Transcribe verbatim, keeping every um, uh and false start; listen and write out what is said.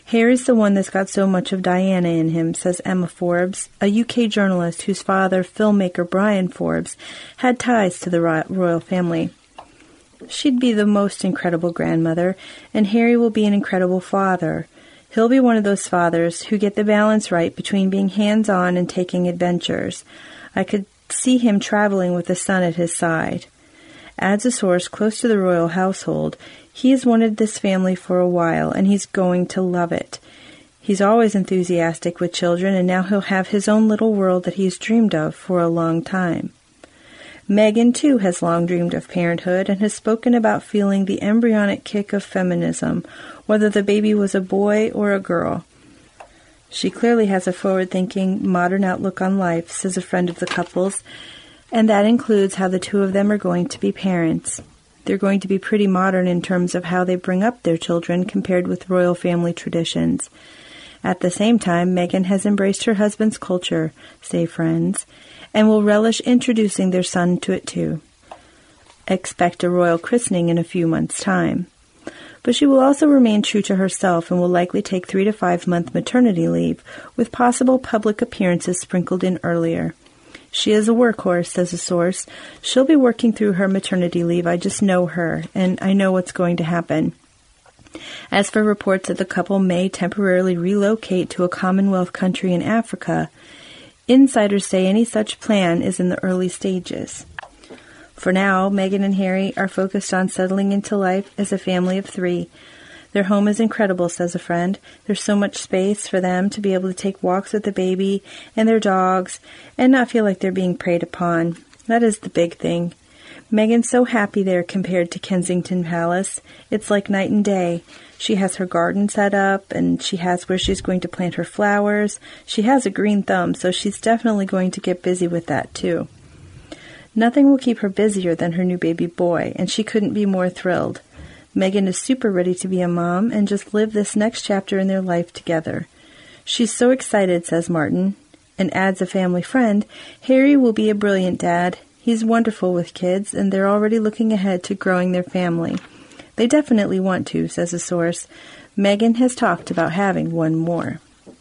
Harry's the one that's got so much of Diana in him, says Emma Forbes, a U K journalist whose father, filmmaker Brian Forbes, had ties to the royal family. She'd be the most incredible grandmother, and Harry will be an incredible father. He'll be one of those fathers who get the balance right between being hands-on and taking adventures. I could see him traveling with the son at his side. Adds a source close to the royal household, he has wanted this family for a while, and he's going to love it. He's always enthusiastic with children, and now he'll have his own little world that he's dreamed of for a long time. Meghan, too, has long dreamed of parenthood and has spoken about feeling the embryonic kick of feminism, whether the baby was a boy or a girl. She clearly has a forward-thinking, modern outlook on life, says a friend of the couple's, and that includes how the two of them are going to be parents. They're going to be pretty modern in terms of how they bring up their children compared with royal family traditions. At the same time, Meghan has embraced her husband's culture, say friends, and will relish introducing their son to it too. Expect a royal christening in a few months' time. But she will also remain true to herself and will likely take three to five month maternity leave, with possible public appearances sprinkled in earlier. She is a workhorse, says a source. She'll be working through her maternity leave. I just know her, and I know what's going to happen. As for reports that the couple may temporarily relocate to a Commonwealth country in Africa, insiders say any such plan is in the early stages. For now, Meghan and Harry are focused on settling into life as a family of three. Their home is incredible, says a friend. There's so much space for them to be able to take walks with the baby and their dogs and not feel like they're being preyed upon. That is the big thing. Meghan's so happy there compared to Kensington Palace. It's like night and day. She has her garden set up, and she has where she's going to plant her flowers. She has a green thumb, so she's definitely going to get busy with that, too. Nothing will keep her busier than her new baby boy, and she couldn't be more thrilled. Meghan is super ready to be a mom and just live this next chapter in their life together. She's so excited, says Martin, and adds a family friend, Harry will be a brilliant dad. He's wonderful with kids, and they're already looking ahead to growing their family. They definitely want to, says a source. Meghan has talked about having one more.